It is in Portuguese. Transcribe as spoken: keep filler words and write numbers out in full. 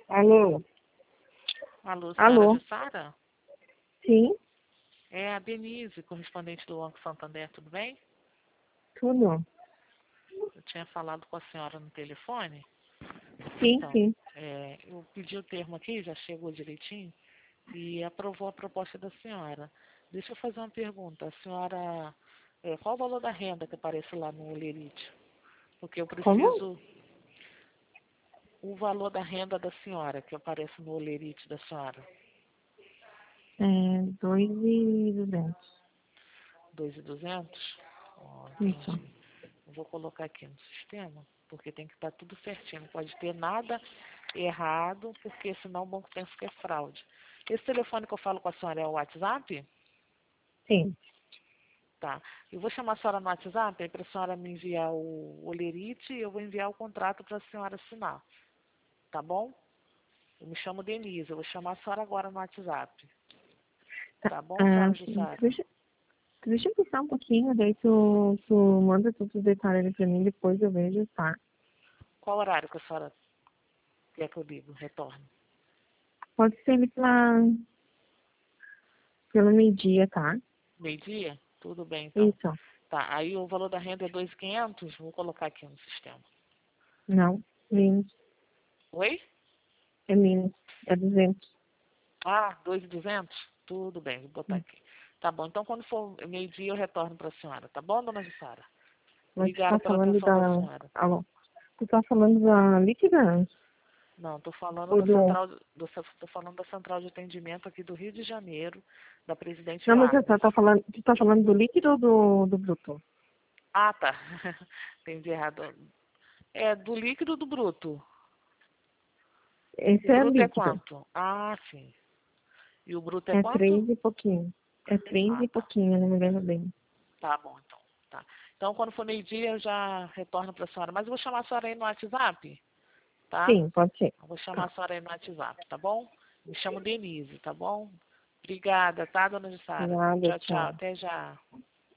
Alô? Alô, senhora Alô? Jussara? Sim? É a Denise, correspondente do Banco Santander, tudo bem? Tudo? Eu tinha falado com a senhora no telefone. Sim, Então, sim. é, eu pedi o termo aqui, já chegou direitinho, e aprovou a proposta da senhora. Deixa eu fazer uma pergunta. A senhora, é, qual o valor da renda que aparece lá no Olerite? Porque eu Como? preciso o valor da renda da senhora, que aparece no Olerite da senhora. É, dois e duzentos. dois mil e duzentos? Ó, Isso. entendi. Eu vou colocar aqui no sistema, porque tem que estar tudo certinho. Não pode ter nada errado, porque senão o banco pensa que é fraude. Esse telefone que eu falo com a senhora é o WhatsApp? Sim. Tá. Eu vou chamar a senhora no WhatsApp para a senhora me enviar o olerite e eu vou enviar o contrato para a senhora assinar. Tá bom? Eu me chamo Denise, eu vou chamar a senhora agora no WhatsApp. Tá. Tá bom, Ah, senhora sim. Jussara? Deixa, deixa eu pensar um pouquinho, daí tu, tu manda todos os detalhes pra mim, depois eu vejo, tá? Qual horário que a senhora quer que eu ligo, retorne? Pode ser ali pela, pelo meio-dia, tá? Meio-dia? Tudo bem, então. Isso. Tá, aí o valor da renda é dois mil e quinhentos, vou colocar aqui no sistema. Não. Menos. Oi? É menos. É duzentos. Ah, dois mil e duzentos? Tudo bem, vou botar Hum. aqui. Tá bom, então quando for meio-dia eu retorno para a senhora, tá bom, dona Jussara? Mas tu Obrigada tá pela falando atenção da da... senhora. Alô? Tu tá falando da líquida? Não, estou falando Ou da do... central, do, tô falando da central de atendimento aqui do Rio de Janeiro, da Presidente Não, mas você Vargas. tá falando... Tu tá falando do líquido ou do, do bruto? Ah, tá. Entendi errado. É do líquido ou do bruto? O Esse é bruto é líquido. quanto? Ah, sim. E o bruto é É quanto? três e pouquinho. É três Ah, e tá. pouquinho, não me lembro bem. Tá bom, então. Tá. Então, quando for meio-dia, eu já retorno para a senhora. Mas eu vou chamar a senhora aí no WhatsApp, tá? Sim, pode ser. Eu vou chamar Tá. a senhora aí no WhatsApp, tá bom? Me chamo Denise, tá bom? Obrigada, tá, dona Jussara? Obrigada, Tchau, tchau. tchau. Até já.